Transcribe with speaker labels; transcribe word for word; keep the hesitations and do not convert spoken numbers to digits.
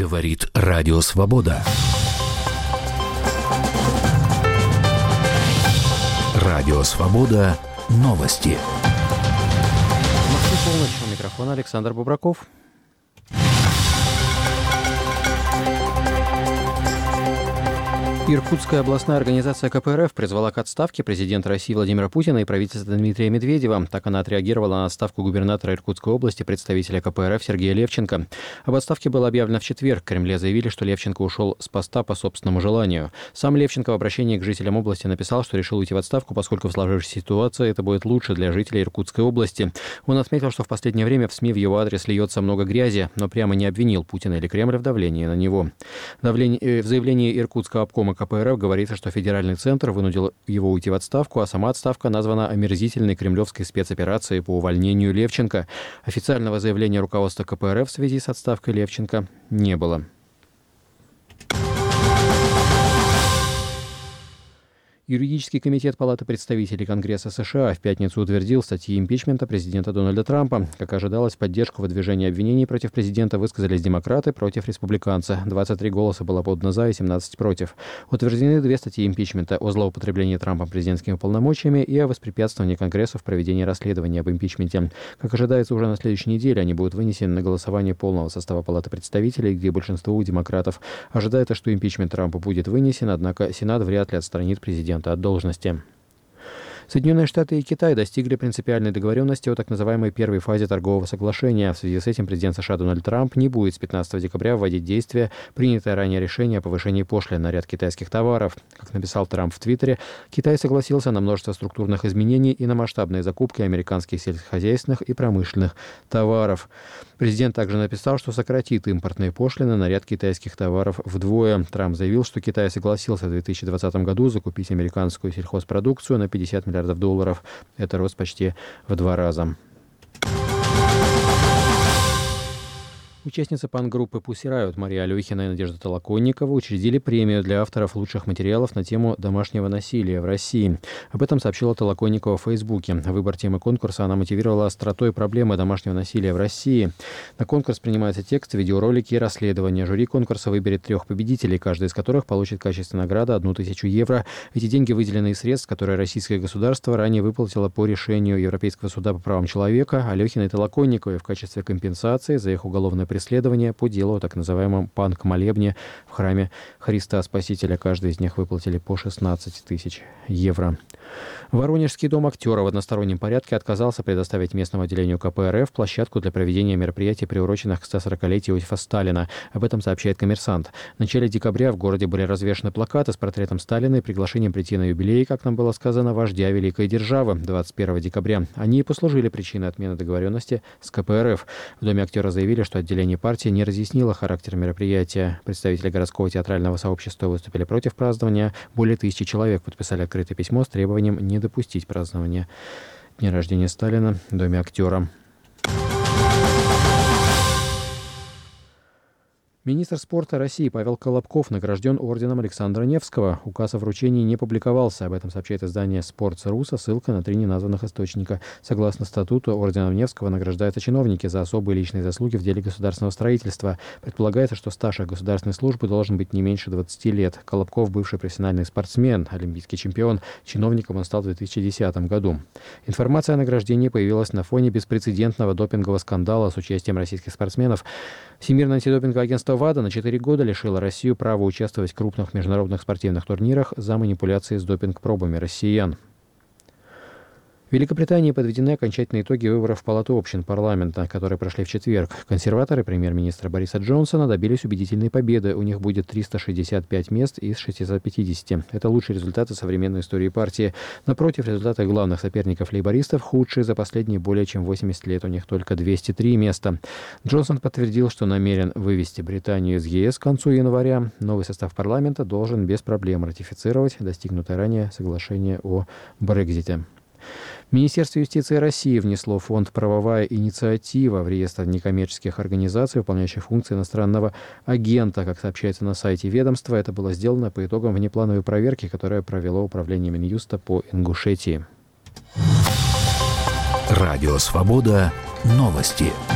Speaker 1: Говорит Радио Свобода. Радио Свобода. Новости.
Speaker 2: В Москве полночь. У микрофона Александр Бубраков. Иркутская областная организация ка пэ эр эф призвала к отставке президента России Владимира Путина и правительства Дмитрия Медведева. Так она отреагировала на отставку губернатора Иркутской области, представителя ка пэ эр эф Сергея Левченко. Об отставке было объявлено в четверг. В Кремле заявили, что Левченко ушел с поста по собственному желанию. Сам Левченко в обращении к жителям области написал, что решил уйти в отставку, поскольку в сложившейся ситуации это будет лучше для жителей Иркутской области. Он отметил, что в последнее время в СМИ в его адрес льется много грязи, но прямо не обвинил Путина или Кремль в давлении на него. Давление, в заявлении Иркутского обкома ка пэ эр эф говорится, что федеральный центр вынудил его уйти в отставку, а сама отставка названа омерзительной кремлевской спецоперацией по увольнению Левченко. Официального заявления руководства ка пэ эр эф в связи с отставкой Левченко не было. Юридический комитет Палаты представителей Конгресса США в пятницу утвердил статьи импичмента президента Дональда Трампа. Как ожидалось, поддержку выдвижения обвинений против президента высказались демократы против республиканца. двадцать три голоса было подано за и семнадцать против. Утверждены две статьи импичмента о злоупотреблении Трампом президентскими полномочиями и о воспрепятствовании Конгрессу в проведении расследования об импичменте. Как ожидается, уже на следующей неделе они будут вынесены на голосование полного состава Палаты представителей, где большинство у демократов. Ожидается, что импичмент Трампа будет вынесен, однако Сенат вряд ли отстранит президента от должности. Соединенные Штаты и Китай достигли принципиальной договоренности о так называемой первой фазе торгового соглашения. В связи с этим президент США Дональд Трамп не будет с пятнадцатого декабря вводить в действие принятое ранее решение о повышении пошлин на ряд китайских товаров. Как написал Трамп в Твиттере, Китай согласился на множество структурных изменений и на масштабные закупки американских сельскохозяйственных и промышленных товаров. Президент также написал, что сократит импортные пошлины на ряд китайских товаров вдвое. Трамп заявил, что Китай согласился в две тысячи двадцатом году закупить американскую сельхозпродукцию на пятьдесят миллиардов долларов. Это рост почти в два раза. Участницы панк-группы Pussy Riot Мария Алехина и Надежда Толоконникова учредили премию для авторов лучших материалов на тему домашнего насилия в России. Об этом сообщила Толоконникова в Фейсбуке. Выбор темы конкурса она мотивировала остротой проблемы домашнего насилия в России. На конкурс принимаются тексты, видеоролики и расследования. Жюри конкурса выберет трех победителей, каждый из которых получит в качестве награды одну тысячу евро. Эти деньги выделены из средств, которые российское государство ранее выплатило по решению Европейского суда по правам человека Алехиной и Толоконниковой в качестве компенсации за их уголовное преследования по делу о так называемом панк-молебне в храме Христа Спасителя. Каждый из них выплатили по шестнадцать тысяч евро. Воронежский дом актера в одностороннем порядке отказался предоставить местному отделению ка пэ эр эф площадку для проведения мероприятий, приуроченных к ста сорокалетию Иосифа Сталина. Об этом сообщает «Коммерсант». В начале декабря в городе были развешаны плакаты с портретом Сталина и приглашением прийти на юбилей, как нам было сказано, вождя великой державы двадцать первого декабря. Они и послужили причиной отмены договоренности с ка пэ эр эф. В доме актера заявили, что отделение партии не разъяснило характер мероприятия. Представители городского театрального сообщества выступили против празднования. Более тысячи человек подписали открытое письмо с требованием не допустить празднования дня рождения Сталина в доме актера. Министр спорта России Павел Колобков награжден орденом Александра Невского. Указ о вручении не публиковался. Об этом сообщает издание «Спортс.ру» со ссылкой на три неназванных источника. Согласно статуту, орденом Невского награждаются чиновники за особые личные заслуги в деле государственного строительства. Предполагается, что стаж их государственной службы должен быть не меньше двадцати лет. Колобков – бывший профессиональный спортсмен, олимпийский чемпион. Чиновником он стал в две тысячи десятом году. Информация о награждении появилась на фоне беспрецедентного допингового скандала с участием российских спортсменов. Всемирное антидопинговое агентство ВАДА на четыре года лишило Россию права участвовать в крупных международных спортивных турнирах за манипуляции с допинг-пробами россиян. В Великобритании подведены окончательные итоги выборов в Палату общин парламента, которые прошли в четверг. Консерваторы премьер-министра Бориса Джонсона добились убедительной победы. У них будет триста шестьдесят пять мест из шестисот пятидесяти. Это лучшие результаты современной истории партии. Напротив, результаты главных соперников лейбористов худшие за последние более чем восемьдесят лет. У них только двести три места. Джонсон подтвердил, что намерен вывести Британию из е эс к концу января. Новый состав парламента должен без проблем ратифицировать достигнутое ранее соглашение о Брексите. Министерство юстиции России внесло в фонд «Правовая инициатива» в реестр некоммерческих организаций, выполняющих функции иностранного агента. Как сообщается на сайте ведомства, это было сделано по итогам внеплановой проверки, которое провело управление Минюста по Ингушетии.
Speaker 1: Радио «Свобода». Новости.